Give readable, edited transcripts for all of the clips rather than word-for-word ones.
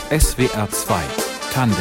SWR 2 Tandem.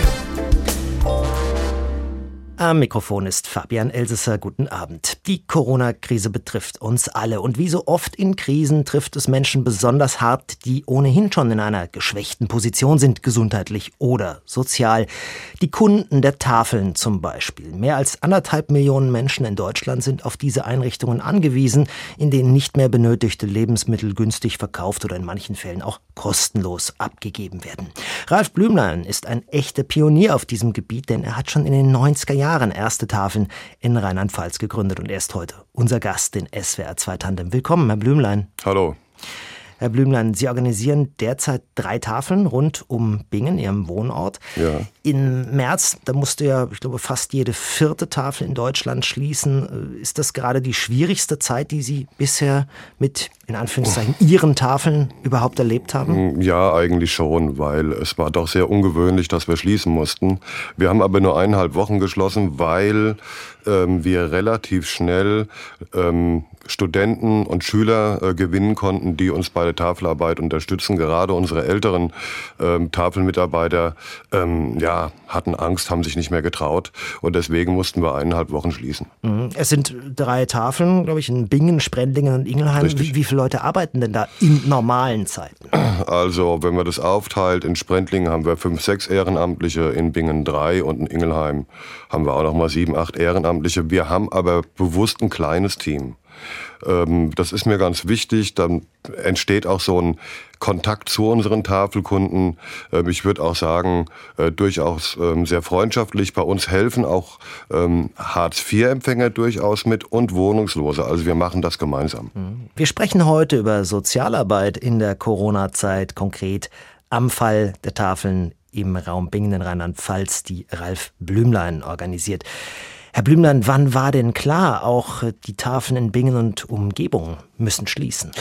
Am Mikrofon ist Fabian Elsesser. Guten Abend. Die Corona-Krise betrifft uns alle. Und wie so oft in Krisen trifft es Menschen besonders hart, die ohnehin schon in einer geschwächten Position sind, gesundheitlich oder sozial. Die Kunden der Tafeln zum Beispiel. Mehr als 1,5 Millionen Menschen in Deutschland sind auf diese Einrichtungen angewiesen, in denen nicht mehr benötigte Lebensmittel günstig verkauft oder in manchen Fällen auch kostenlos abgegeben werden. Ralf Blümlein ist ein echter Pionier auf diesem Gebiet, denn er hat schon in den 90er Jahren erste Tafeln in Rheinland-Pfalz gegründet und er ist heute unser Gast in SWR 2 Tandem. Willkommen, Herr Blümlein. Hallo. Herr Blümlein, Sie organisieren derzeit 3 Tafeln rund um Bingen, Ihrem Wohnort. Ja. Im März, da musste ja, ich glaube, fast jede 4. Tafel in Deutschland schließen. Ist das gerade die schwierigste Zeit, die Sie bisher mit, in Anführungszeichen, Ihren Tafeln überhaupt erlebt haben? Ja, eigentlich schon, weil es war doch sehr ungewöhnlich, dass wir schließen mussten. Wir haben aber nur 1,5 Wochen geschlossen, weil wir relativ schnell Studenten und Schüler gewinnen konnten, die uns bei der Tafelarbeit unterstützen. Gerade unsere älteren Tafelmitarbeiter hatten Angst, haben sich nicht mehr getraut und deswegen mussten wir 1,5 Wochen schließen. Es sind 3 Tafeln, glaube ich, in Bingen, Sprendlingen und Ingelheim. Wie viele Leute arbeiten denn da in normalen Zeiten? Also wenn man das aufteilt, in Sprendlingen haben wir 5, 6 Ehrenamtliche, in Bingen 3 und in Ingelheim haben wir auch noch mal 7, 8 Ehrenamtliche. Wir haben aber bewusst ein kleines Team. Das ist mir ganz wichtig, dann entsteht auch so ein Kontakt zu unseren Tafelkunden. Ich würde auch sagen, durchaus sehr freundschaftlich. Bei uns helfen auch Hartz-IV-Empfänger durchaus mit und Wohnungslose. Also wir machen das gemeinsam. Wir sprechen heute über Sozialarbeit in der Corona-Zeit, konkret am Fall der Tafeln im Raum Bingen in Rheinland-Pfalz, die Ralf Blümlein organisiert. Herr Blümlein, wann war denn klar, auch die Tafeln in Bingen und Umgebung müssen schließen?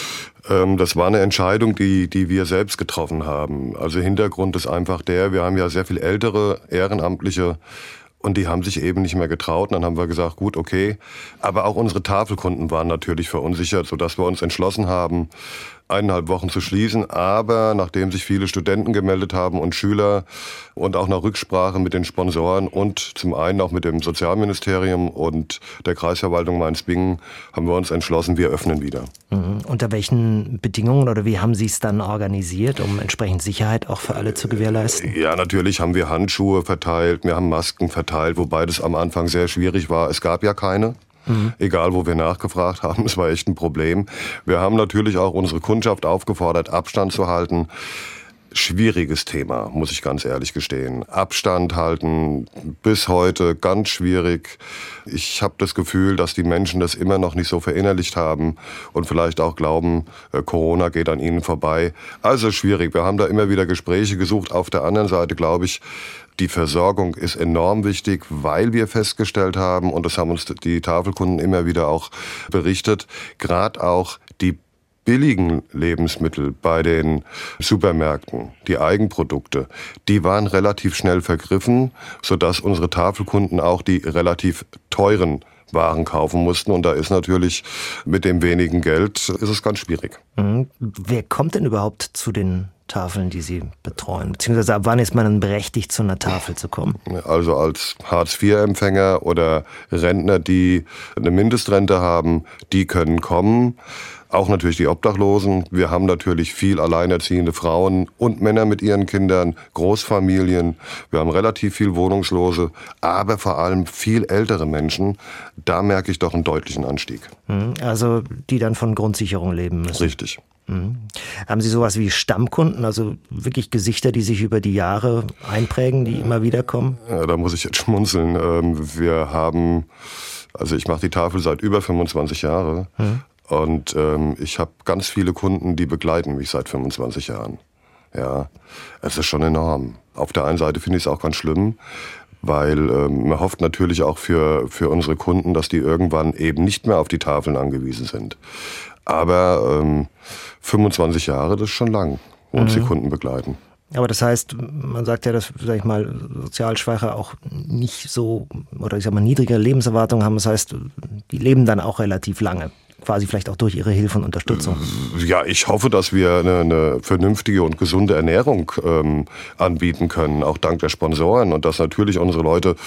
Das war eine Entscheidung, die wir selbst getroffen haben. Also Hintergrund ist einfach wir haben ja sehr viel ältere Ehrenamtliche und die haben sich eben nicht mehr getraut. Und dann haben wir gesagt, gut, okay. Aber auch unsere Tafelkunden waren natürlich verunsichert, sodass wir uns entschlossen haben, 1,5 Wochen zu schließen. Aber nachdem sich viele Studenten gemeldet haben und Schüler und auch nach Rücksprache mit den Sponsoren und zum einen auch mit dem Sozialministerium und der Kreisverwaltung Mainz-Bingen, haben wir uns entschlossen, wir öffnen wieder. Unter welchen Bedingungen oder wie haben Sie es dann organisiert, um entsprechend Sicherheit auch für alle zu gewährleisten? Ja, natürlich haben wir Handschuhe verteilt, wir haben Masken verteilt, wobei das am Anfang sehr schwierig war. Es gab ja keine. Egal, wo wir nachgefragt haben, es war echt ein Problem. Wir haben natürlich auch unsere Kundschaft aufgefordert, Abstand zu halten. Schwieriges Thema, muss ich ganz ehrlich gestehen. Abstand halten, bis heute ganz schwierig. Ich habe das Gefühl, dass die Menschen das immer noch nicht so verinnerlicht haben und vielleicht auch glauben, Corona geht an ihnen vorbei. Also schwierig. Wir haben da immer wieder Gespräche gesucht. Auf der anderen Seite glaube ich, die Versorgung ist enorm wichtig, weil wir festgestellt haben, und das haben uns die Tafelkunden immer wieder auch berichtet, gerade auch die billigen Lebensmittel bei den Supermärkten, die Eigenprodukte, die waren relativ schnell vergriffen, sodass unsere Tafelkunden auch die relativ teuren Waren kaufen mussten. Und da ist natürlich mit dem wenigen Geld ist es ganz schwierig. Wer kommt denn überhaupt zu den Tafeln, die Sie betreuen? Beziehungsweise ab wann ist man dann berechtigt, zu einer Tafel zu kommen? Also als Hartz-IV-Empfänger oder Rentner, die eine Mindestrente haben, die können kommen. Auch natürlich die Obdachlosen. Wir haben natürlich viel alleinerziehende Frauen und Männer mit ihren Kindern, Großfamilien. Wir haben relativ viel Wohnungslose, aber vor allem viel ältere Menschen. Da merke ich doch einen deutlichen Anstieg. Also die dann von Grundsicherung leben müssen. Richtig. Haben Sie sowas wie Stammkunden, also wirklich Gesichter, die sich über die Jahre einprägen, die immer wieder kommen? Ja, da muss ich jetzt schmunzeln. Ich mache die Tafel seit über 25 Jahren. Und ich habe ganz viele Kunden, die begleiten mich seit 25 Jahren. Ja, es ist schon enorm. Auf der einen Seite finde ich es auch ganz schlimm, weil man hofft natürlich auch für unsere Kunden, dass die irgendwann eben nicht mehr auf die Tafeln angewiesen sind. Aber 25 Jahre, das ist schon lang, wo uns die Kunden begleiten. Aber das heißt, man sagt ja, dass, sag ich mal, sozial Schwache auch nicht so, oder ich sag mal, niedrige Lebenserwartungen haben. Das heißt, die leben dann auch relativ lange. quasi vielleicht auch durch Ihre Hilfe und Unterstützung. Ja, ich hoffe, dass wir eine vernünftige und gesunde Ernährung anbieten können, auch dank der Sponsoren, und dass natürlich unsere Leute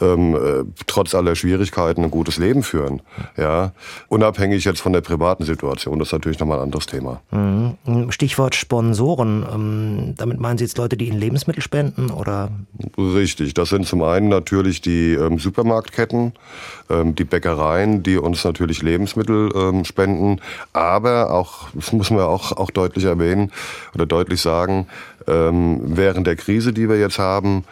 trotz aller Schwierigkeiten ein gutes Leben führen. Ja, unabhängig jetzt von der privaten Situation, das ist natürlich nochmal ein anderes Thema. Stichwort Sponsoren, damit meinen Sie jetzt Leute, die Ihnen Lebensmittel spenden, oder? Richtig, das sind zum einen natürlich die Supermarktketten, die Bäckereien, die uns natürlich Lebensmittel spenden, aber auch, das muss man auch deutlich erwähnen oder deutlich sagen, während der Krise, die wir jetzt haben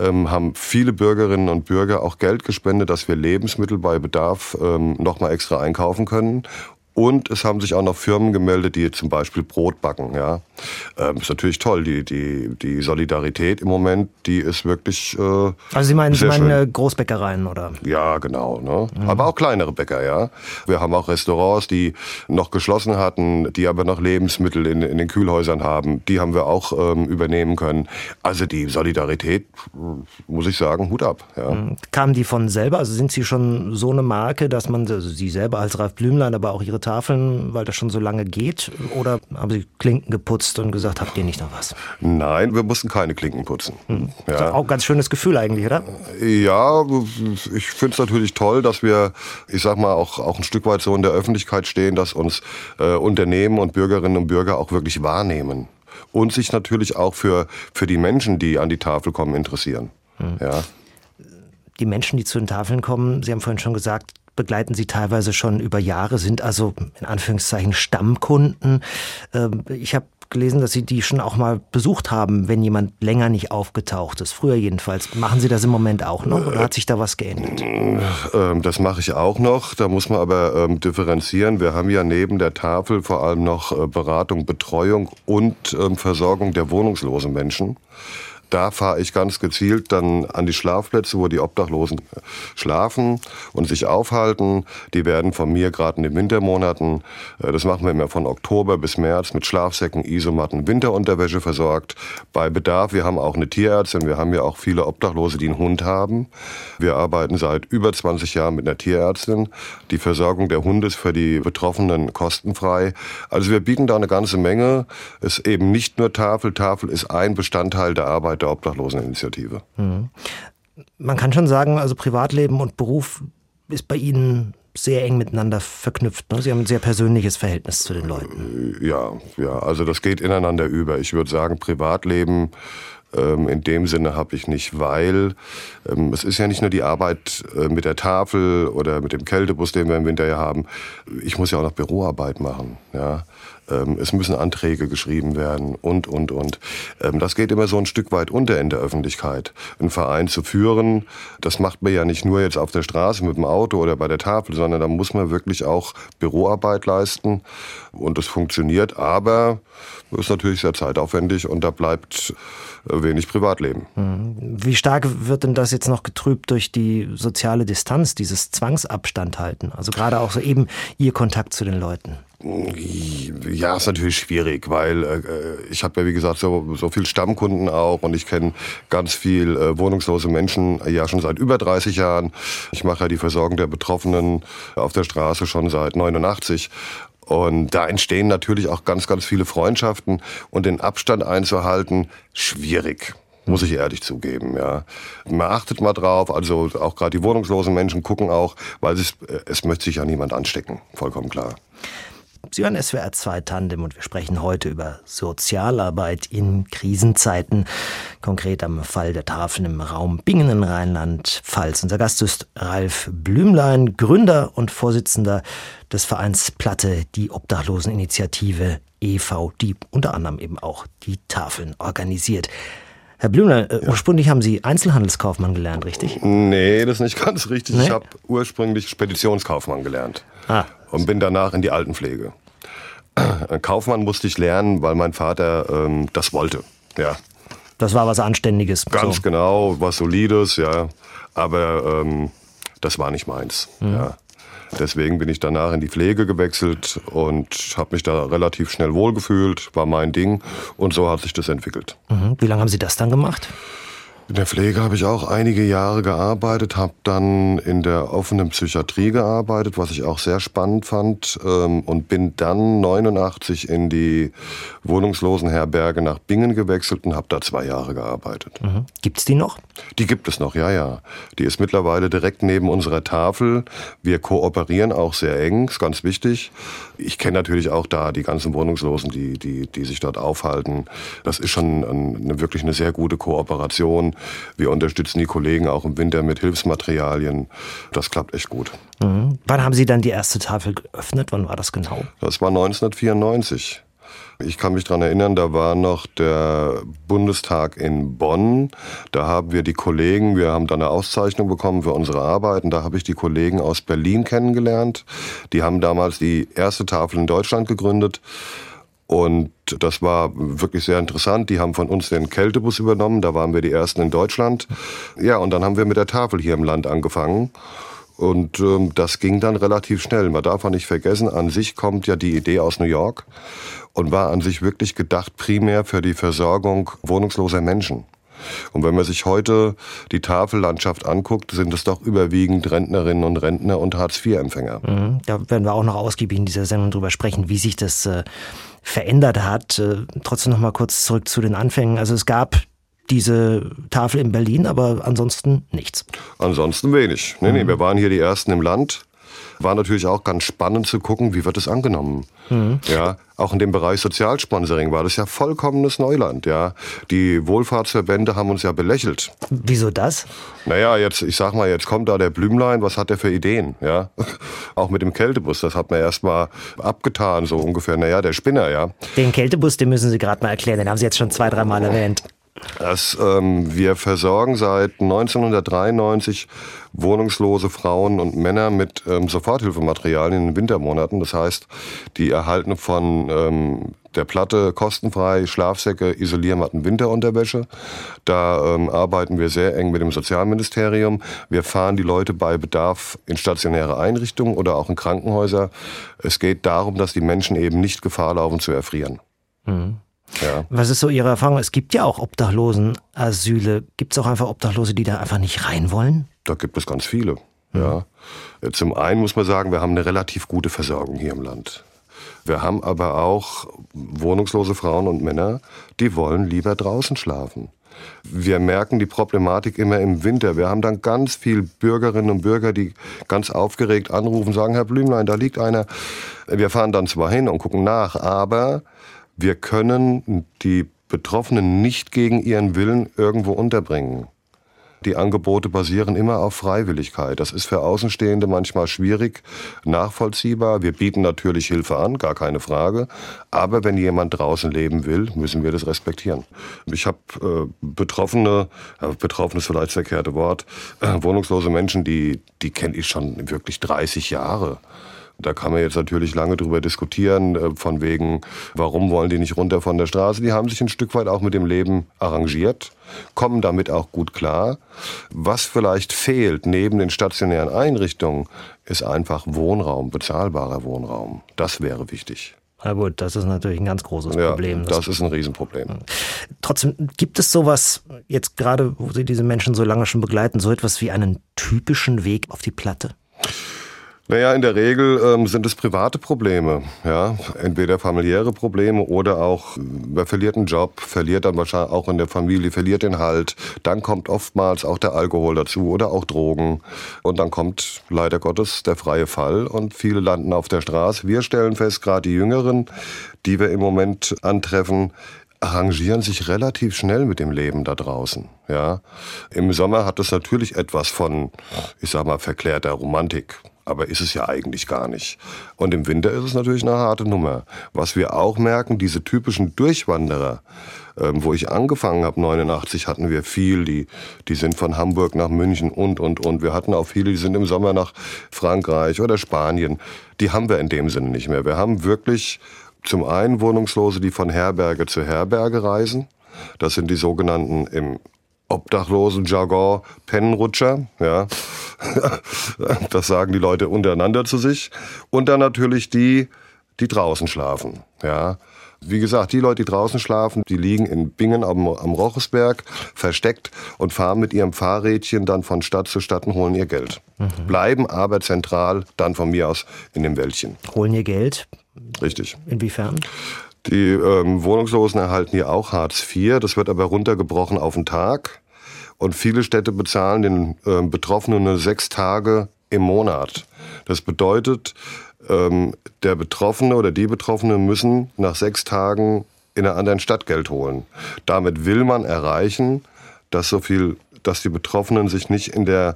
viele Bürgerinnen und Bürger auch Geld gespendet, dass wir Lebensmittel bei Bedarf nochmal extra einkaufen können. Und es haben sich auch noch Firmen gemeldet, die zum Beispiel Brot backen. Ja, ist natürlich toll. Die Solidarität im Moment, die ist wirklich also Sie meinen Großbäckereien, oder? Ja, genau. Ne? Aber auch kleinere Bäcker, ja. Wir haben auch Restaurants, die noch geschlossen hatten, die aber noch Lebensmittel in den Kühlhäusern haben. Die haben wir auch übernehmen können. Also die Solidarität, muss ich sagen, Hut ab. Ja. Kamen die von selber? Also sind Sie schon so eine Marke, dass man, also Sie selber als Ralf Blümlein, aber auch Ihre Tafeln, weil das schon so lange geht? Oder haben Sie Klinken geputzt und gesagt, habt ihr nicht noch was? Nein, wir mussten keine Klinken putzen. Ja. Das ist auch ein ganz schönes Gefühl eigentlich, oder? Ja, ich finde es natürlich toll, dass wir, ich sag mal, auch ein Stück weit so in der Öffentlichkeit stehen, dass uns Unternehmen und Bürgerinnen und Bürger auch wirklich wahrnehmen. Und sich natürlich auch für die Menschen, die an die Tafel kommen, interessieren. Ja. Die Menschen, die zu den Tafeln kommen, Sie haben vorhin schon gesagt, begleiten Sie teilweise schon über Jahre, sind also in Anführungszeichen Stammkunden. Ich habe gelesen, dass Sie die schon auch mal besucht haben, wenn jemand länger nicht aufgetaucht ist. Früher jedenfalls. Machen Sie das im Moment auch noch oder hat sich da was geändert? Das mache ich auch noch. Da muss man aber differenzieren. Wir haben ja neben der Tafel vor allem noch Beratung, Betreuung und Versorgung der wohnungslosen Menschen. Da fahre ich ganz gezielt dann an die Schlafplätze, wo die Obdachlosen schlafen und sich aufhalten. Die werden von mir gerade in den Wintermonaten, das machen wir immer von Oktober bis März, mit Schlafsäcken, Isomatten, Winterunterwäsche versorgt. Bei Bedarf, wir haben auch eine Tierärztin, wir haben ja auch viele Obdachlose, die einen Hund haben. Wir arbeiten seit über 20 Jahren mit einer Tierärztin. Die Versorgung der Hunde ist für die Betroffenen kostenfrei. Also wir bieten da eine ganze Menge. Es ist eben nicht nur Tafel. Tafel ist ein Bestandteil der Arbeit der Obdachloseninitiative. Man kann schon sagen, also Privatleben und Beruf ist bei Ihnen sehr eng miteinander verknüpft. Ne? Sie haben ein sehr persönliches Verhältnis zu den Leuten. Ja, also das geht ineinander über. Ich würde sagen, Privatleben in dem Sinne habe ich nicht, weil es ist ja nicht nur die Arbeit mit der Tafel oder mit dem Kältebus, den wir im Winter ja haben. Ich muss ja auch noch Büroarbeit machen. Ja. Es müssen Anträge geschrieben werden und. Das geht immer so ein Stück weit unter in der Öffentlichkeit. Einen Verein zu führen, das macht man ja nicht nur jetzt auf der Straße mit dem Auto oder bei der Tafel, sondern da muss man wirklich auch Büroarbeit leisten. Und das funktioniert, aber ist natürlich sehr zeitaufwendig und da bleibt wenig Privatleben. Wie stark wird denn das jetzt noch getrübt durch die soziale Distanz, dieses Zwangsabstand halten? Also gerade auch so eben Ihr Kontakt zu den Leuten. Ja, ist natürlich schwierig, weil ich habe ja wie gesagt so viel Stammkunden auch und ich kenne ganz viel wohnungslose Menschen ja schon seit über 30 Jahren. Ich mache ja die Versorgung der Betroffenen auf der Straße schon seit 89. Und da entstehen natürlich auch ganz, ganz viele Freundschaften und den Abstand einzuhalten, schwierig. Muss ich ehrlich zugeben, ja. Man achtet mal drauf, also auch gerade die wohnungslosen Menschen gucken auch, weil es möchte sich ja niemand anstecken, vollkommen klar. Sie hören SWR 2 Tandem und wir sprechen heute über Sozialarbeit in Krisenzeiten. Konkret am Fall der Tafeln im Raum Bingen in Rheinland-Pfalz. Unser Gast ist Ralf Blümlein, Gründer und Vorsitzender des Vereins Platte, die Obdachloseninitiative e.V., die unter anderem eben auch die Tafeln organisiert. Herr Blümlein, ursprünglich haben Sie Einzelhandelskaufmann gelernt, richtig? Nee, das ist nicht ganz richtig. Nee? Ich habe ursprünglich Speditionskaufmann gelernt. Und bin danach in die Altenpflege. Kaufmann musste ich lernen, weil mein Vater das wollte. Ja. Das war was Anständiges. Ganz so. Genau, was Solides, ja. Aber das war nicht meins. Ja. Deswegen bin ich danach in die Pflege gewechselt und habe mich da relativ schnell wohlgefühlt, war mein Ding und so hat sich das entwickelt. Wie lange haben Sie das dann gemacht? In der Pflege habe ich auch einige Jahre gearbeitet, habe dann in der offenen Psychiatrie gearbeitet, was ich auch sehr spannend fand, und bin dann 89 in die Wohnungslosenherberge nach Bingen gewechselt und habe da 2 Jahre gearbeitet. Mhm. Gibt's die noch? Die gibt es noch, ja. Die ist mittlerweile direkt neben unserer Tafel. Wir kooperieren auch sehr eng, ist ganz wichtig. Ich kenne natürlich auch da die ganzen Wohnungslosen, die sich dort aufhalten. Das ist schon wirklich eine sehr gute Kooperation. Wir unterstützen die Kollegen auch im Winter mit Hilfsmaterialien. Das klappt echt gut. Mhm. Wann haben Sie dann die erste Tafel geöffnet? Wann war das genau? Das war 1994. Ich kann mich daran erinnern, da war noch der Bundestag in Bonn. Da haben wir die Kollegen, wir haben dann eine Auszeichnung bekommen für unsere Arbeiten. Da habe ich die Kollegen aus Berlin kennengelernt. Die haben damals die erste Tafel in Deutschland gegründet. Und das war wirklich sehr interessant. Die haben von uns den Kältebus übernommen. Da waren wir die Ersten in Deutschland. Ja, und dann haben wir mit der Tafel hier im Land angefangen. Und das ging dann relativ schnell. Man darf auch nicht vergessen, an sich kommt ja die Idee aus New York und war an sich wirklich gedacht primär für die Versorgung wohnungsloser Menschen. Und wenn man sich heute die Tafellandschaft anguckt, sind es doch überwiegend Rentnerinnen und Rentner und Hartz-IV-Empfänger. Da werden wir auch noch ausgiebig in dieser Sendung drüber sprechen, wie sich das verändert hat. Trotzdem noch mal kurz zurück zu den Anfängen. Also es gab diese Tafel in Berlin, aber ansonsten nichts. Ansonsten wenig. Nee, wir waren hier die Ersten im Land. War natürlich auch ganz spannend zu gucken, wie wird es angenommen. Ja, auch in dem Bereich Sozialsponsoring war das ja vollkommenes Neuland. Ja, die Wohlfahrtsverbände haben uns ja belächelt. Wieso das? Naja, jetzt kommt da der Blümlein, was hat der für Ideen? Ja, auch mit dem Kältebus, das hat man erst mal abgetan, so ungefähr. Naja, der Spinner, ja. Den Kältebus, den müssen Sie gerade mal erklären, den haben Sie jetzt schon 2-3 Mal erwähnt. Wir versorgen seit 1993 wohnungslose Frauen und Männer mit Soforthilfematerialien in den Wintermonaten. Das heißt, die erhalten von der Platte kostenfrei Schlafsäcke, Isoliermatten, Winterunterwäsche. Da arbeiten wir sehr eng mit dem Sozialministerium. Wir fahren die Leute bei Bedarf in stationäre Einrichtungen oder auch in Krankenhäuser. Es geht darum, dass die Menschen eben nicht Gefahr laufen zu erfrieren. Ja. Was ist so Ihre Erfahrung? Es gibt ja auch Obdachlosenasyle. Gibt es auch einfach Obdachlose, die da einfach nicht rein wollen? Da gibt es ganz viele. Ja. Zum einen muss man sagen, wir haben eine relativ gute Versorgung hier im Land. Wir haben aber auch wohnungslose Frauen und Männer, die wollen lieber draußen schlafen. Wir merken die Problematik immer im Winter. Wir haben dann ganz viele Bürgerinnen und Bürger, die ganz aufgeregt anrufen, sagen, Herr Blümlein, da liegt einer. Wir fahren dann zwar hin und gucken nach, aber wir können die Betroffenen nicht gegen ihren Willen irgendwo unterbringen. Die Angebote basieren immer auf Freiwilligkeit. Das ist für Außenstehende manchmal schwierig nachvollziehbar. Wir bieten natürlich Hilfe an, gar keine Frage. Aber wenn jemand draußen leben will, müssen wir das respektieren. Ich habe betroffen ist vielleicht das verkehrte Wort, wohnungslose Menschen, die kenne ich schon wirklich 30 Jahre. Da kann man jetzt natürlich lange drüber diskutieren, von wegen, warum wollen die nicht runter von der Straße? Die haben sich ein Stück weit auch mit dem Leben arrangiert, kommen damit auch gut klar. Was vielleicht fehlt neben den stationären Einrichtungen, ist einfach Wohnraum, bezahlbarer Wohnraum. Das wäre wichtig. Na gut, das ist natürlich ein ganz großes Problem. Das ist ein Riesenproblem. Trotzdem, gibt es sowas, jetzt gerade, wo Sie diese Menschen so lange schon begleiten, so etwas wie einen typischen Weg auf die Platte? Naja, in der Regel sind es private Probleme, ja, entweder familiäre Probleme oder auch, wer verliert einen Job, verliert dann wahrscheinlich auch in der Familie, verliert den Halt, dann kommt oftmals auch der Alkohol dazu oder auch Drogen und dann kommt leider Gottes der freie Fall und viele landen auf der Straße. Wir stellen fest, gerade die Jüngeren, die wir im Moment antreffen, arrangieren sich relativ schnell mit dem Leben da draußen, ja. Im Sommer hat es natürlich etwas von, ich sag mal, verklärter Romantik. Aber ist es ja eigentlich gar nicht. Und im Winter ist es natürlich eine harte Nummer. Was wir auch merken, diese typischen Durchwanderer, wo ich angefangen habe, 89, hatten wir viel, die sind von Hamburg nach München und. Wir hatten auch viele, die sind im Sommer nach Frankreich oder Spanien. Die haben wir in dem Sinne nicht mehr. Wir haben wirklich zum einen Wohnungslose, die von Herberge zu Herberge reisen. Das sind die sogenannten im Obdachlosen-Jargon Pennenrutscher, ja. Das sagen die Leute untereinander zu sich. Und dann natürlich die draußen schlafen, ja. Wie gesagt, die Leute, die draußen schlafen, die liegen in Bingen am Rochesberg versteckt und fahren mit ihrem Fahrrädchen dann von Stadt zu Stadt und holen ihr Geld. Bleiben aber zentral dann von mir aus in dem Wäldchen. Holen ihr Geld? Richtig. Inwiefern? Die Wohnungslosen erhalten hier auch Hartz IV. Das wird aber runtergebrochen auf einen Tag. Und viele Städte bezahlen den Betroffenen nur 6 Tage im Monat. Das bedeutet, der Betroffene oder die Betroffene müssen nach 6 Tagen in einer anderen Stadt Geld holen. Damit will man erreichen, dass die Betroffenen sich nicht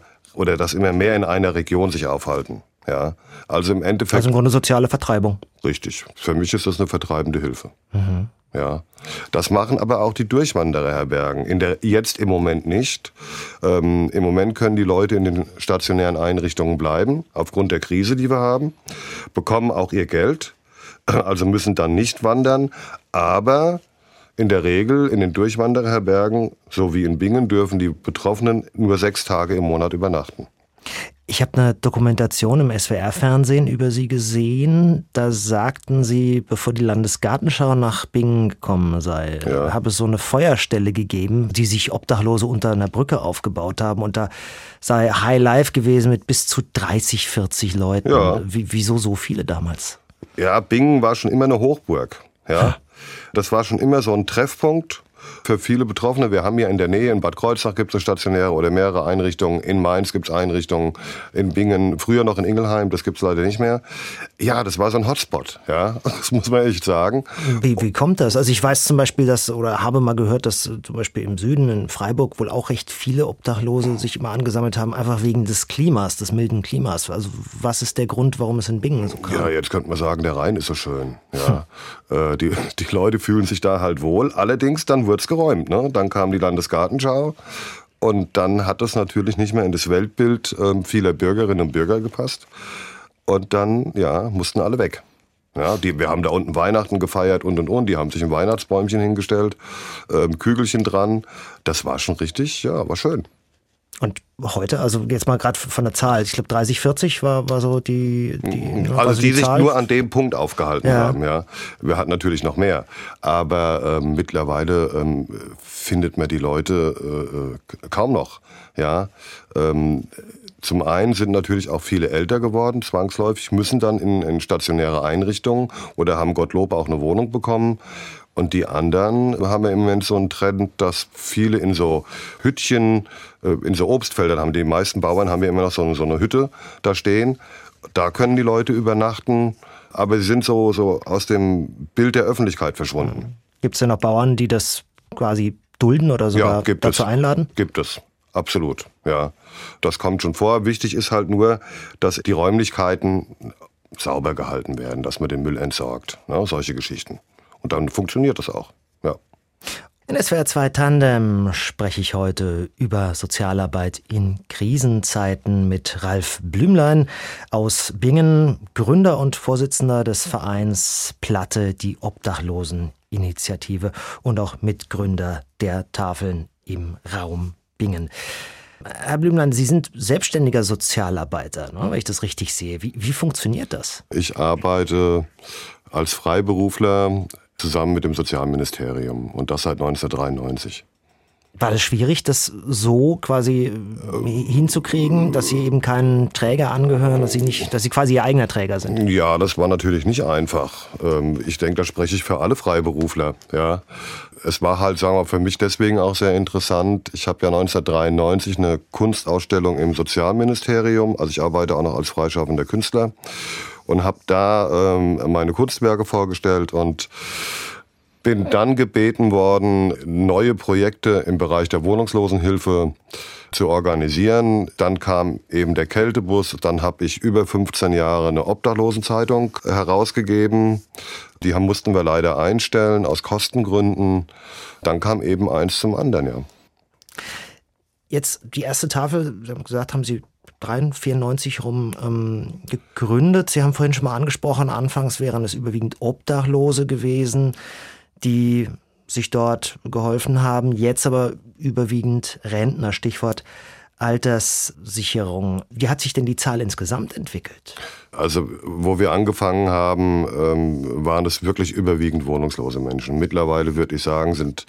dass immer mehr in einer Region sich aufhalten. Ja, also im Endeffekt. Also im Grunde soziale Vertreibung. Richtig. Für mich ist das eine vertreibende Hilfe. Ja. Das machen aber auch die Durchwandererherbergen. Jetzt im Moment nicht. Im Moment können die Leute in den stationären Einrichtungen bleiben, aufgrund der Krise, die wir haben, bekommen auch ihr Geld, also müssen dann nicht wandern. Aber in der Regel in den Durchwandererherbergen, so wie in Bingen, dürfen die Betroffenen nur 6 Tage im Monat übernachten. Ich habe eine Dokumentation im SWR-Fernsehen über Sie gesehen. Da sagten Sie, bevor die Landesgartenschau nach Bingen gekommen sei, habe es so eine Feuerstelle gegeben, die sich Obdachlose unter einer Brücke aufgebaut haben. Und da sei High Life gewesen mit bis zu 30, 40 Leuten. Ja. Wieso so viele damals? Ja, Bingen war schon immer eine Hochburg. Ja. Das war schon immer so ein Treffpunkt für viele Betroffene. Wir haben hier in der Nähe, in Bad Kreuznach gibt es stationäre oder mehrere Einrichtungen. In Mainz gibt es Einrichtungen, in Bingen, früher noch in Ingelheim, das gibt es leider nicht mehr. Ja, das war so ein Hotspot, ja, das muss man echt sagen. Wie kommt das? Also ich weiß zum Beispiel, habe mal gehört, dass zum Beispiel im Süden, in Freiburg, wohl auch recht viele Obdachlose sich immer angesammelt haben, einfach wegen des Klimas, des milden Klimas. Also was ist der Grund, warum es in Bingen so kam? Ja, jetzt könnte man sagen, der Rhein ist so schön. Ja. Die Leute fühlen sich da halt wohl. Allerdings, dann wird's geräumt. Ne? Dann kam die Landesgartenschau und dann hat das natürlich nicht mehr in das Weltbild vieler Bürgerinnen und Bürger gepasst. Und dann, mussten alle weg. Ja, wir haben da unten Weihnachten gefeiert und. Die haben sich ein Weihnachtsbäumchen hingestellt, Kügelchen dran. Das war schon richtig, war schön. Und heute, also jetzt mal gerade von der Zahl, ich glaube 30, 40 war so die also die sich nur an dem Punkt aufgehalten haben, ja. Wir hatten natürlich noch mehr, aber mittlerweile findet man die Leute kaum noch, ja. Zum einen sind natürlich auch viele älter geworden, zwangsläufig, müssen dann in stationäre Einrichtungen oder haben Gottlob auch eine Wohnung bekommen. Und die anderen haben ja im Moment so einen Trend, dass viele in so Hüttchen, in so Obstfeldern haben. Die meisten Bauern haben ja immer noch so eine Hütte da stehen. Da können die Leute übernachten, aber sie sind so aus dem Bild der Öffentlichkeit verschwunden. Gibt es denn noch Bauern, die das quasi dulden oder sogar dazu einladen? Gibt es, absolut, ja. Das kommt schon vor. Wichtig ist halt nur, dass die Räumlichkeiten sauber gehalten werden, dass man den Müll entsorgt, ne, solche Geschichten. Und dann funktioniert das auch, ja. In SWR 2 Tandem spreche ich heute über Sozialarbeit in Krisenzeiten mit Ralf Blümlein aus Bingen, Gründer und Vorsitzender des Vereins Platte, die Obdachloseninitiative und auch Mitgründer der Tafeln im Raum Bingen. Herr Blümlein, Sie sind selbstständiger Sozialarbeiter, ne, wenn ich das richtig sehe. Wie funktioniert das? Ich arbeite als Freiberufler zusammen mit dem Sozialministerium und das seit 1993. War das schwierig, das so quasi hinzukriegen, dass Sie eben keinen Träger angehören, dass Sie quasi Ihr eigener Träger sind? Ja, das war natürlich nicht einfach. Ich denke, da spreche ich für alle Freiberufler. Ja. Es war halt, sagen wir, für mich deswegen auch sehr interessant. Ich habe ja 1993 eine Kunstausstellung im Sozialministerium, also ich arbeite auch noch als freischaffender Künstler und habe da meine Kunstwerke vorgestellt und bin dann gebeten worden, neue Projekte im Bereich der Wohnungslosenhilfe zu organisieren. Dann kam eben der Kältebus. Dann habe ich über 15 Jahre eine Obdachlosenzeitung herausgegeben. Die mussten wir leider einstellen aus Kostengründen. Dann kam eben eins zum anderen, ja. Jetzt die erste Tafel, Sie haben gesagt, haben Sie 94 rum gegründet. Sie haben vorhin schon mal angesprochen, anfangs wären es überwiegend Obdachlose gewesen, die sich dort geholfen haben, jetzt aber überwiegend Rentner, Stichwort Alterssicherung. Wie hat sich denn die Zahl insgesamt entwickelt? Also, wo wir angefangen haben, waren es wirklich überwiegend wohnungslose Menschen. Mittlerweile würde ich sagen, sind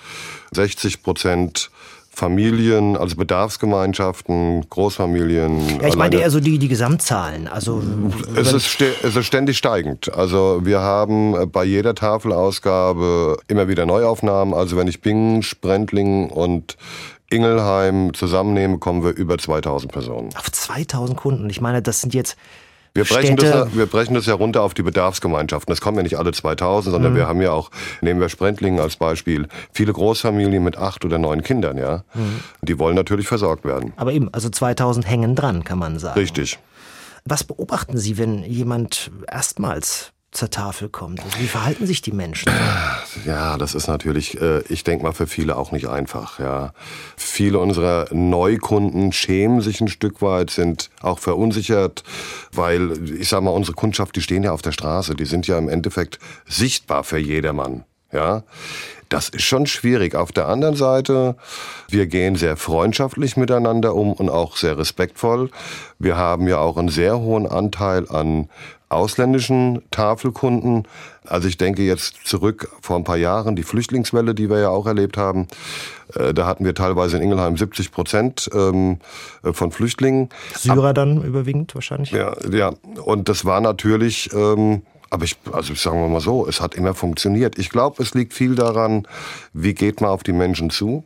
60% Familien, also Bedarfsgemeinschaften, Großfamilien. Ja, ich meine eher so die Gesamtzahlen. Also es ist ständig steigend. Also wir haben bei jeder Tafelausgabe immer wieder Neuaufnahmen. Also wenn ich Bingen, Sprendlingen und Ingelheim zusammennehme, kommen wir über 2000 Personen. Auf 2000 Kunden. Ich meine, das sind jetzt wir brechen das ja runter auf die Bedarfsgemeinschaften. Das kommen ja nicht alle 2000, sondern wir haben ja auch, nehmen wir Sprendlingen als Beispiel, viele Großfamilien mit 8 oder 9 Kindern, ja. Die wollen natürlich versorgt werden. Aber eben, also 2000 hängen dran, kann man sagen. Richtig. Was beobachten Sie, wenn jemand erstmals zur Tafel kommt? Also wie verhalten sich die Menschen? Ja, das ist natürlich, ich denke mal, für viele auch nicht einfach. Ja. Viele unserer Neukunden schämen sich ein Stück weit, sind auch verunsichert, weil, ich sag mal, unsere Kundschaft, die stehen ja auf der Straße, die sind ja im Endeffekt sichtbar für jedermann. Ja. Das ist schon schwierig. Auf der anderen Seite, wir gehen sehr freundschaftlich miteinander um und auch sehr respektvoll. Wir haben ja auch einen sehr hohen Anteil an ausländischen Tafelkunden. Also ich denke jetzt zurück vor ein paar Jahren, die Flüchtlingswelle, die wir ja auch erlebt haben. Da hatten wir teilweise in Ingelheim 70% von Flüchtlingen. Syrer dann überwiegend wahrscheinlich? Ja. Und das war natürlich... Aber sagen wir mal so, es hat immer funktioniert. Ich glaube, es liegt viel daran, wie geht man auf die Menschen zu.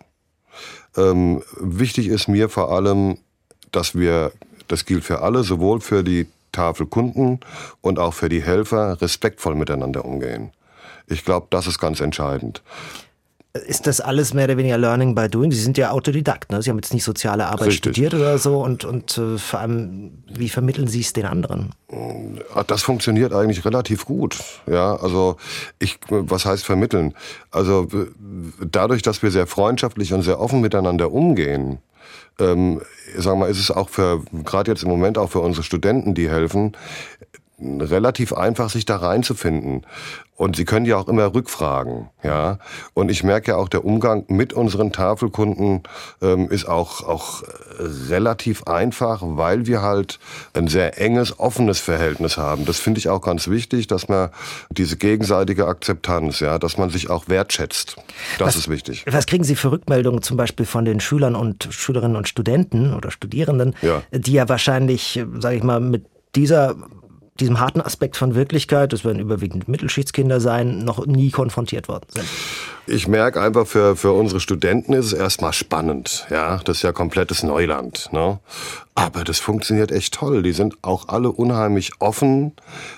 Wichtig ist mir vor allem, dass das gilt für alle, sowohl für die Tafelkunden und auch für die Helfer, respektvoll miteinander umgehen. Ich glaube, das ist ganz entscheidend. Ist das alles mehr oder weniger Learning by Doing? Sie sind ja Autodidakt, ne? Sie haben jetzt nicht soziale Arbeit studiert oder so und vor allem, wie vermitteln Sie es den anderen? Das funktioniert eigentlich relativ gut. Ja, also was heißt vermitteln? Also dadurch, dass wir sehr freundschaftlich und sehr offen miteinander umgehen, sagen wir mal, ist es auch gerade jetzt im Moment auch für unsere Studenten, die helfen, relativ einfach, sich da reinzufinden. Und sie können ja auch immer rückfragen, ja. Und ich merke ja auch, der Umgang mit unseren Tafelkunden ist auch relativ einfach, weil wir halt ein sehr enges, offenes Verhältnis haben. Das finde ich auch ganz wichtig, dass man diese gegenseitige Akzeptanz, ja, dass man sich auch wertschätzt. Das ist wichtig. Was kriegen Sie für Rückmeldungen zum Beispiel von den Schülern und Schülerinnen und Studenten oder Studierenden, die ja wahrscheinlich, sage ich mal, mit diesem harten Aspekt von Wirklichkeit, das werden überwiegend Mittelschichtskinder sein, noch nie konfrontiert worden sind? Ich merke einfach, für unsere Studenten ist es erstmal spannend. Ja, das ist ja komplettes Neuland. Ne? Aber das funktioniert echt toll. Die sind auch alle unheimlich offen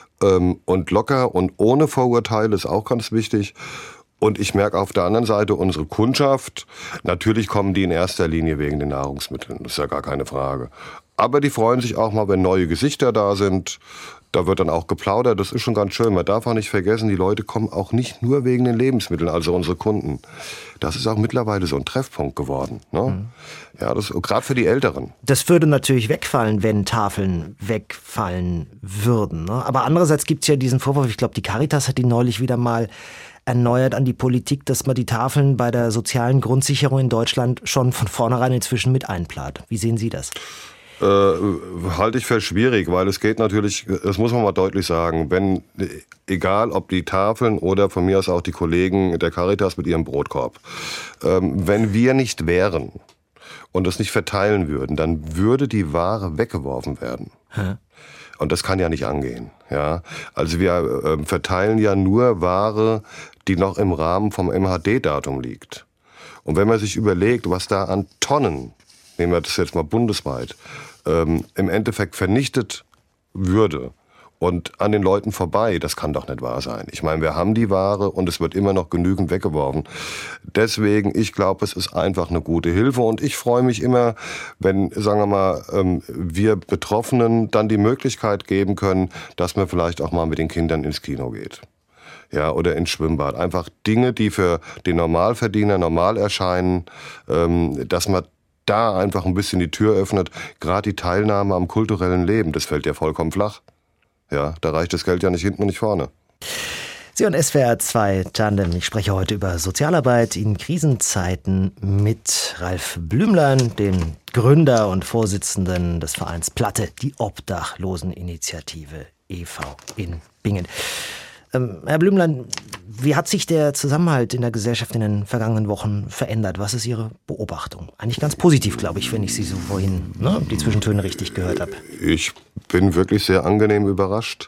und locker und ohne Vorurteile, ist auch ganz wichtig. Und ich merke auf der anderen Seite, unsere Kundschaft, natürlich kommen die in erster Linie wegen den Nahrungsmitteln, das ist ja gar keine Frage. Aber die freuen sich auch mal, wenn neue Gesichter da sind. Da wird dann auch geplaudert, das ist schon ganz schön. Man darf auch nicht vergessen, die Leute kommen auch nicht nur wegen den Lebensmitteln, also unsere Kunden. Das ist auch mittlerweile so ein Treffpunkt geworden. Ne? Ja, das gerade für die Älteren. Das würde natürlich wegfallen, wenn Tafeln wegfallen würden. Ne? Aber andererseits gibt es ja diesen Vorwurf, ich glaube, die Caritas hat ihn neulich wieder mal erneuert an die Politik, dass man die Tafeln bei der sozialen Grundsicherung in Deutschland schon von vornherein inzwischen mit einplant. Wie sehen Sie das? Halte ich für schwierig, weil es geht natürlich, das muss man mal deutlich sagen, wenn, egal ob die Tafeln oder von mir aus auch die Kollegen der Caritas mit ihrem Brotkorb, wenn wir nicht wären und es nicht verteilen würden, dann würde die Ware weggeworfen werden. Und das kann ja nicht angehen. Ja? Also wir verteilen ja nur Ware, die noch im Rahmen vom MHD-Datum liegt. Und wenn man sich überlegt, was da an Tonnen, nehmen wir das jetzt mal bundesweit, im Endeffekt vernichtet würde und an den Leuten vorbei, das kann doch nicht wahr sein. Ich meine, wir haben die Ware und es wird immer noch genügend weggeworfen. Deswegen, ich glaube, es ist einfach eine gute Hilfe und ich freue mich immer, wenn, sagen wir mal, wir Betroffenen dann die Möglichkeit geben können, dass man vielleicht auch mal mit den Kindern ins Kino geht. Ja, oder ins Schwimmbad. Einfach Dinge, die für den Normalverdiener normal erscheinen, dass man da einfach ein bisschen die Tür öffnet. Gerade die Teilnahme am kulturellen Leben, das fällt ja vollkommen flach. Ja, da reicht das Geld ja nicht hinten und nicht vorne. Sie und SWR 2 Tandem. Ich spreche heute über Sozialarbeit in Krisenzeiten mit Ralf Blümlein, dem Gründer und Vorsitzenden des Vereins Platte, die Obdachloseninitiative e.V. in Bingen. Herr Blümlein, wie hat sich der Zusammenhalt in der Gesellschaft in den vergangenen Wochen verändert? Was ist Ihre Beobachtung? Eigentlich ganz positiv, glaube ich, wenn ich Sie so vorhin die Zwischentöne richtig gehört habe. Ich bin wirklich sehr angenehm überrascht.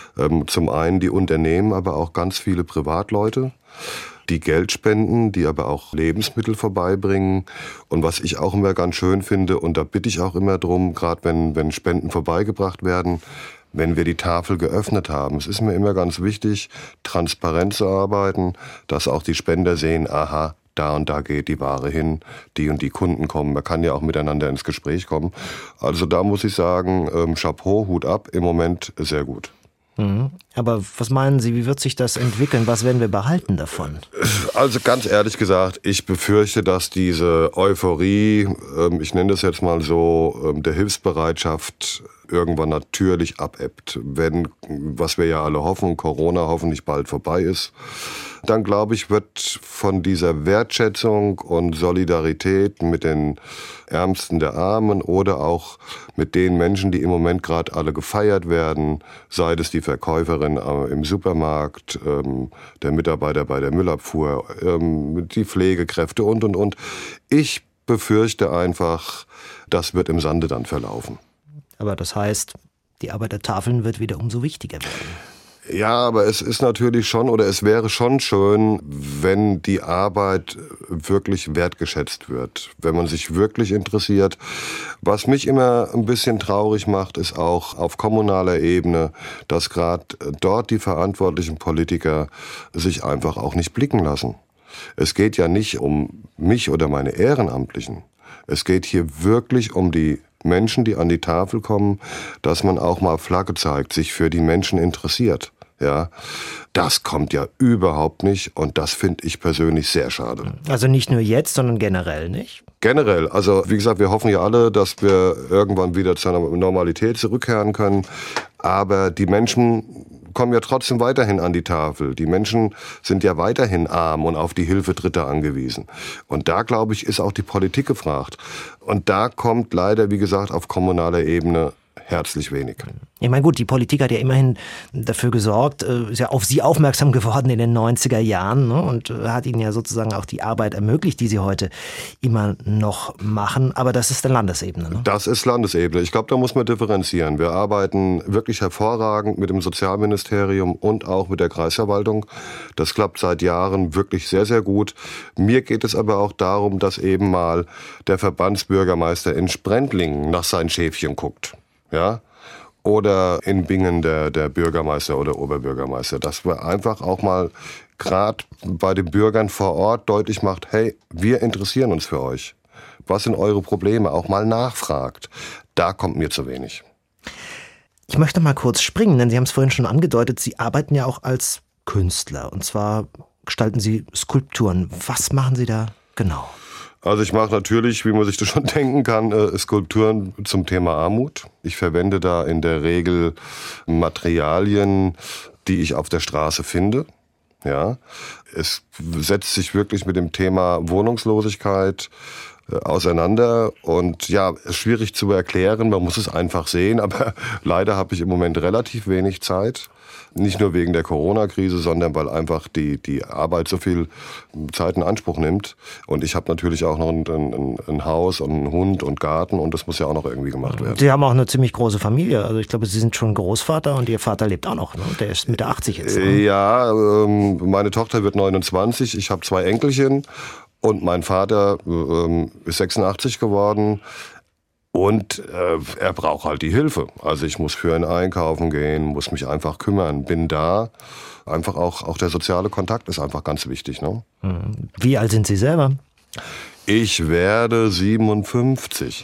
Zum einen die Unternehmen, aber auch ganz viele Privatleute, die Geld spenden, die aber auch Lebensmittel vorbeibringen. Und was ich auch immer ganz schön finde, und da bitte ich auch immer drum, gerade wenn Spenden vorbeigebracht werden, wenn wir die Tafel geöffnet haben. Es ist mir immer ganz wichtig, transparent zu arbeiten, dass auch die Spender sehen, aha, da und da geht die Ware hin, die und die Kunden kommen. Man kann ja auch miteinander ins Gespräch kommen. Also da muss ich sagen, Chapeau, Hut ab, im Moment sehr gut. Aber was meinen Sie, wie wird sich das entwickeln? Was werden wir behalten davon? Also ganz ehrlich gesagt, ich befürchte, dass diese Euphorie, ich nenne das jetzt mal so, der Hilfsbereitschaft irgendwann natürlich abebbt. Wenn, was wir ja alle hoffen, Corona hoffentlich bald vorbei ist, dann glaube ich, wird von dieser Wertschätzung und Solidarität mit den Ärmsten der Armen oder auch mit den Menschen, die im Moment gerade alle gefeiert werden, sei es die Verkäuferin im Supermarkt, der Mitarbeiter bei der Müllabfuhr, die Pflegekräfte und. Ich befürchte einfach, das wird im Sande dann verlaufen. Aber das heißt, die Arbeit der Tafeln wird wieder umso wichtiger werden. Ja, aber es ist natürlich schon, oder es wäre schon schön, wenn die Arbeit wirklich wertgeschätzt wird, wenn man sich wirklich interessiert. Was mich immer ein bisschen traurig macht, ist auch auf kommunaler Ebene, dass gerade dort die verantwortlichen Politiker sich einfach auch nicht blicken lassen. Es geht ja nicht um mich oder meine Ehrenamtlichen. Es geht hier wirklich um die Menschen, die an die Tafel kommen, dass man auch mal Flagge zeigt, sich für die Menschen interessiert. Ja, das kommt ja überhaupt nicht und das finde ich persönlich sehr schade. Also nicht nur jetzt, sondern generell, nicht? Generell, also wie gesagt, wir hoffen ja alle, dass wir irgendwann wieder zur Normalität zurückkehren können, aber die Menschen kommen ja trotzdem weiterhin an die Tafel. Die Menschen sind ja weiterhin arm und auf die Hilfe Dritter angewiesen. Und da, glaube ich, ist auch die Politik gefragt. Und da kommt leider, wie gesagt, auf kommunaler Ebene herzlich wenig. Ich meine, gut, die Politik hat ja immerhin dafür gesorgt, ist ja auf sie aufmerksam geworden in den 90er Jahren, ne, und hat ihnen ja sozusagen auch die Arbeit ermöglicht, die sie heute immer noch machen. Aber das ist der Landesebene, ne? Das ist Landesebene. Ich glaube, da muss man differenzieren. Wir arbeiten wirklich hervorragend mit dem Sozialministerium und auch mit der Kreisverwaltung. Das klappt seit Jahren wirklich sehr, sehr gut. Mir geht es aber auch darum, dass eben mal der Verbandsbürgermeister in Sprendlingen nach seinen Schäfchen guckt. Ja, oder in Bingen der Bürgermeister oder Oberbürgermeister, dass wir einfach auch mal gerade bei den Bürgern vor Ort deutlich macht, hey, wir interessieren uns für euch. Was sind eure Probleme? Auch mal nachfragt. Da kommt mir zu wenig. Ich möchte mal kurz springen, denn Sie haben es vorhin schon angedeutet, Sie arbeiten ja auch als Künstler. Und zwar gestalten Sie Skulpturen. Was machen Sie da genau? Also ich mache natürlich, wie man sich das schon denken kann, Skulpturen zum Thema Armut. Ich verwende da in der Regel Materialien, die ich auf der Straße finde. Ja, es setzt sich wirklich mit dem Thema Wohnungslosigkeit auseinander und ja, ist schwierig zu erklären, man muss es einfach sehen, aber leider habe ich im Moment relativ wenig Zeit. Nicht nur wegen der Corona-Krise, sondern weil einfach die Arbeit so viel Zeit in Anspruch nimmt. Und ich habe natürlich auch noch ein Haus und einen Hund und Garten und das muss ja auch noch irgendwie gemacht werden. Sie haben auch eine ziemlich große Familie. Also ich glaube, Sie sind schon Großvater und Ihr Vater lebt auch noch. Ne? Der ist Mitte 80 jetzt. Ne? Ja, meine Tochter wird 29, ich habe 2 Enkelchen und mein Vater ist 86 geworden. Und er braucht halt die Hilfe. Also ich muss für ihn einkaufen gehen, muss mich einfach kümmern, bin da. Einfach auch der soziale Kontakt ist einfach ganz wichtig. Ne? Wie alt sind Sie selber? Ich werde 57.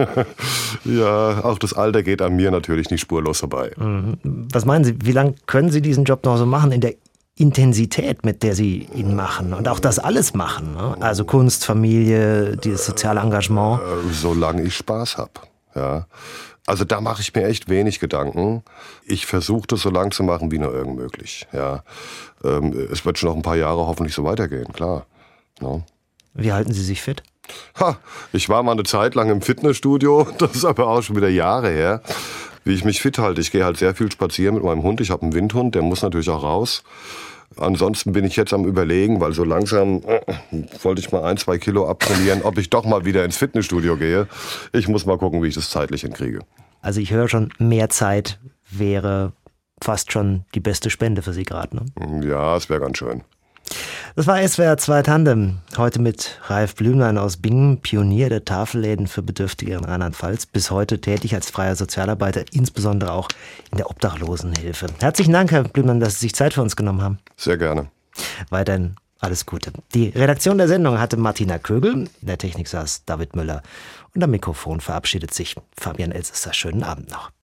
Ja, auch das Alter geht an mir natürlich nicht spurlos vorbei. Was meinen Sie, wie lange können Sie diesen Job noch so machen in der Intensität, mit der Sie ihn machen und auch das alles machen, ne? Also Kunst, Familie, dieses soziale Engagement. Solange ich Spaß habe, ja. Also da mache ich mir echt wenig Gedanken. Ich versuche das so lang zu machen, wie nur irgend möglich, ja. Es wird schon noch ein paar Jahre hoffentlich so weitergehen, klar. No? Wie halten Sie sich fit? Ich war mal eine Zeit lang im Fitnessstudio, das ist aber auch schon wieder Jahre her, wie ich mich fit halte. Ich gehe halt sehr viel spazieren mit meinem Hund. Ich habe einen Windhund, der muss natürlich auch raus. Ansonsten bin ich jetzt am Überlegen, weil so langsam wollte ich mal 1-2 Kilo abtrainieren, ob ich doch mal wieder ins Fitnessstudio gehe. Ich muss mal gucken, wie ich das zeitlich hinkriege. Also ich höre schon, mehr Zeit wäre fast schon die beste Spende für Sie gerade, ne? Ja, es wäre ganz schön. Das war SWR 2 Tandem. Heute mit Ralf Blümlein aus Bingen, Pionier der Tafelläden für Bedürftige in Rheinland-Pfalz. Bis heute tätig als freier Sozialarbeiter, insbesondere auch in der Obdachlosenhilfe. Herzlichen Dank, Herr Blümlein, dass Sie sich Zeit für uns genommen haben. Sehr gerne. Weiterhin alles Gute. Die Redaktion der Sendung hatte Martina Kögel, in der Technik saß David Müller und am Mikrofon verabschiedet sich Fabian Elsässer. Schönen Abend noch.